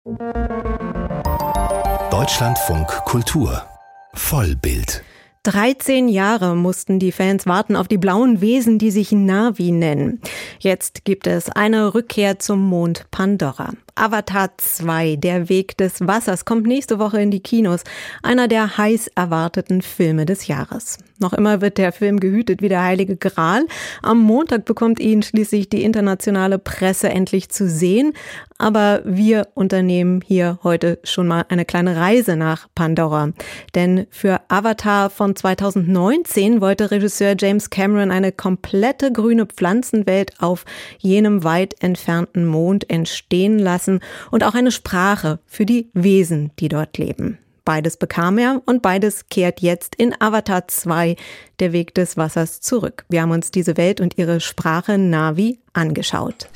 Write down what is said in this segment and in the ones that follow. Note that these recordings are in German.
Deutschlandfunk Kultur Vollbild. 13 Jahre mussten die Fans warten auf die blauen Wesen, die sich Na'vi nennen. Jetzt gibt es eine Rückkehr zum Mond Pandora. Avatar 2, der Weg des Wassers, kommt nächste Woche in die Kinos. Einer der heiß erwarteten Filme des Jahres. Noch immer wird der Film gehütet wie der Heilige Gral. Am Montag bekommt ihn schließlich die internationale Presse endlich zu sehen. Aber wir unternehmen hier heute schon mal eine kleine Reise nach Pandora. Denn für Avatar von 2019 wollte Regisseur James Cameron eine komplette grüne Pflanzenwelt auf jenem weit entfernten Mond entstehen lassen und auch eine Sprache für die Wesen, die dort leben. Beides bekam er und beides kehrt jetzt in Avatar 2, der Weg des Wassers, zurück. Wir haben uns diese Welt und ihre Sprache Na'vi angeschaut.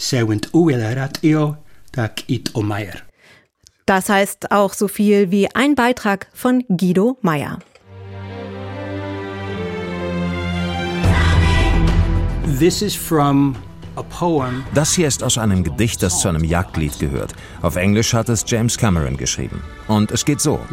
Das heißt auch so viel wie ein Beitrag von Guido Meyer. Das hier ist aus einem Gedicht, das zu einem Jagdlied gehört. Auf Englisch hat es James Cameron geschrieben. Und es geht so: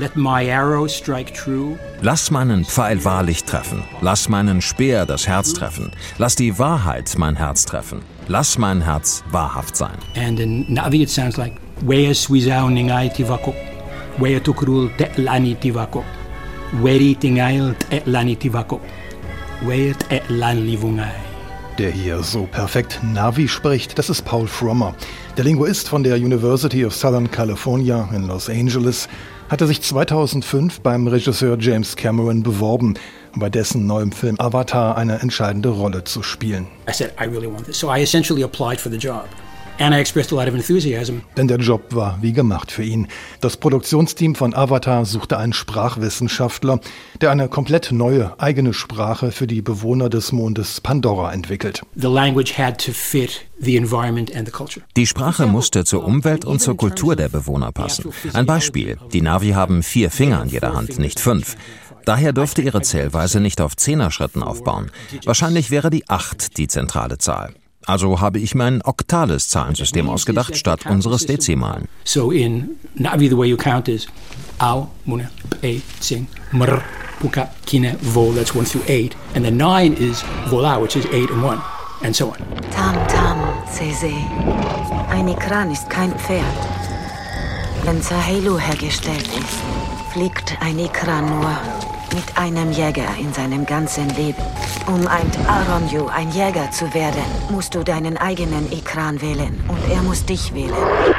Lass meinen Pfeil wahrlich treffen. Lass meinen Speer das Herz treffen. Lass die Wahrheit mein Herz treffen. Lass mein Herz wahrhaft sein. And in Na'vi it sounds like Wea Swizao Ningai Tivako. Wea Tukrul Te'lani Tivako. Weri Tingail Te'lani Tivako. Wea Te'lan Livungai. Der hier so perfekt Na'vi spricht, das ist Paul Frommer. Der Linguist von der University of Southern California in Los Angeles hatte sich 2005 beim Regisseur James Cameron beworben, um bei dessen neuem Film Avatar eine entscheidende Rolle zu spielen. I said, I really want this. So I essentially applied for the job. And I expressed a lot of enthusiasm. Denn der Job war wie gemacht für ihn. Das Produktionsteam von Avatar suchte einen Sprachwissenschaftler, der eine komplett neue, eigene Sprache für die Bewohner des Mondes Pandora entwickelt. The language had to fit the environment and the culture. Die Sprache musste zur Umwelt und zur Kultur der Bewohner passen. Ein Beispiel: Die Na'vi haben 4 Finger an jeder Hand, nicht 5. Daher dürfte ihre Zählweise nicht auf 10er-Schritten aufbauen. Wahrscheinlich wäre die 8 die zentrale Zahl. Also habe ich mir ein oktales Zahlensystem ausgedacht, statt unseres Dezimalen. So in Na'vi the way you count is Au, Muna, E, Sing, Mr, Puka, Kine, Vo, that's 1 through 8. And the 9 is Vola, which is 8 and 1, and so on. Tam Tam, Sese. Ein Ikran ist kein Pferd. Wenn Sahelu hergestellt ist, fliegt ein Ikran nur mit einem Jäger in seinem ganzen Leben. Um ein Aronju, ein Jäger zu werden, musst du deinen eigenen Ikran wählen und er muss dich wählen.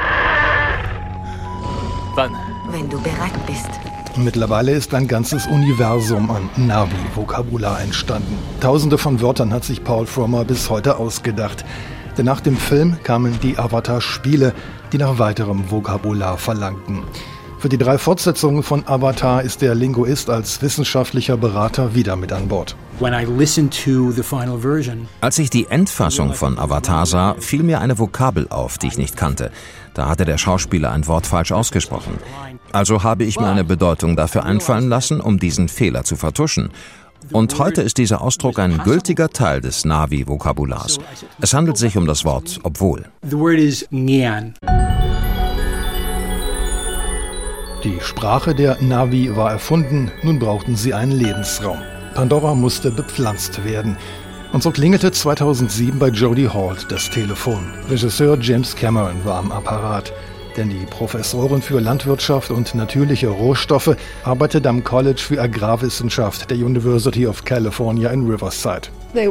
Wann? Wenn du bereit bist. Mittlerweile ist ein ganzes Universum an Na'vi-Vokabular entstanden. Tausende von Wörtern hat sich Paul Frommer bis heute ausgedacht. Denn nach dem Film kamen die Avatar-Spiele, die nach weiterem Vokabular verlangten. Für die 3 Fortsetzungen von Avatar ist der Linguist als wissenschaftlicher Berater wieder mit an Bord. Als ich die Endfassung von Avatar sah, fiel mir eine Vokabel auf, die ich nicht kannte. Da hatte der Schauspieler ein Wort falsch ausgesprochen. Also habe ich mir eine Bedeutung dafür einfallen lassen, um diesen Fehler zu vertuschen. Und heute ist dieser Ausdruck ein gültiger Teil des Na'vi-Vokabulars. Es handelt sich um das Wort obwohl. Die Sprache der Na'vi war erfunden, nun brauchten sie einen Lebensraum. Pandora musste bepflanzt werden. Und so klingelte 2007 bei Jodie Holt das Telefon. Regisseur James Cameron war am Apparat. Denn die Professorin für Landwirtschaft und natürliche Rohstoffe arbeitet am College für Agrarwissenschaft der University of California in Riverside.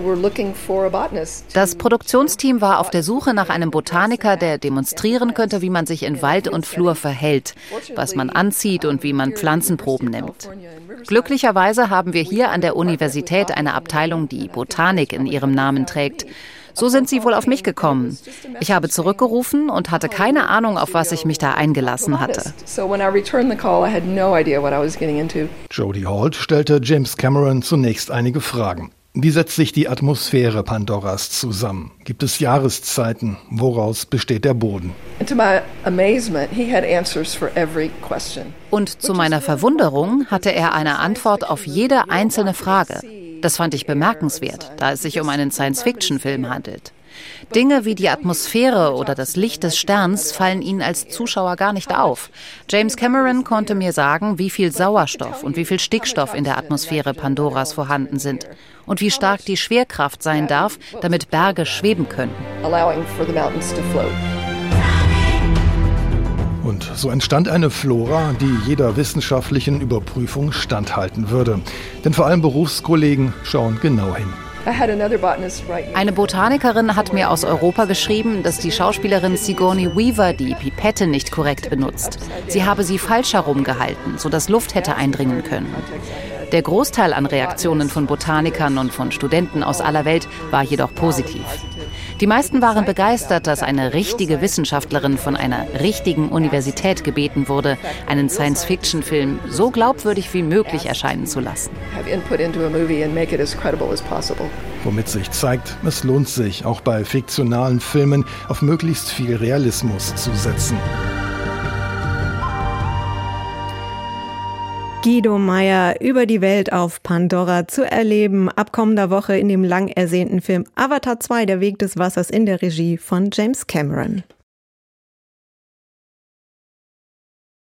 Das Produktionsteam war auf der Suche nach einem Botaniker, der demonstrieren könnte, wie man sich in Wald und Flur verhält, was man anzieht und wie man Pflanzenproben nimmt. Glücklicherweise haben wir hier an der Universität eine Abteilung, die Botanik in ihrem Namen trägt. So sind sie wohl auf mich gekommen. Ich habe zurückgerufen und hatte keine Ahnung, auf was ich mich da eingelassen hatte. Jodie Holt stellte James Cameron zunächst einige Fragen. Wie setzt sich die Atmosphäre Pandoras zusammen? Gibt es Jahreszeiten? Woraus besteht der Boden? Und zu meiner Verwunderung hatte er eine Antwort auf jede einzelne Frage. Das fand ich bemerkenswert, da es sich um einen Science-Fiction-Film handelt. Dinge wie die Atmosphäre oder das Licht des Sterns fallen Ihnen als Zuschauer gar nicht auf. James Cameron konnte mir sagen, wie viel Sauerstoff und wie viel Stickstoff in der Atmosphäre Pandoras vorhanden sind und wie stark die Schwerkraft sein darf, damit Berge schweben können. Und so entstand eine Flora, die jeder wissenschaftlichen Überprüfung standhalten würde. Denn vor allem Berufskollegen schauen genau hin. Eine Botanikerin hat mir aus Europa geschrieben, dass die Schauspielerin Sigourney Weaver die Pipette nicht korrekt benutzt. Sie habe sie falsch herumgehalten, sodass Luft hätte eindringen können. Der Großteil an Reaktionen von Botanikern und von Studenten aus aller Welt war jedoch positiv. Die meisten waren begeistert, dass eine richtige Wissenschaftlerin von einer richtigen Universität gebeten wurde, einen Science-Fiction-Film so glaubwürdig wie möglich erscheinen zu lassen. Womit sich zeigt, es lohnt sich, auch bei fiktionalen Filmen auf möglichst viel Realismus zu setzen. Guido Meyer über die Welt auf Pandora zu erleben, ab kommender Woche in dem lang ersehnten Film Avatar 2, der Weg des Wassers in der Regie von James Cameron.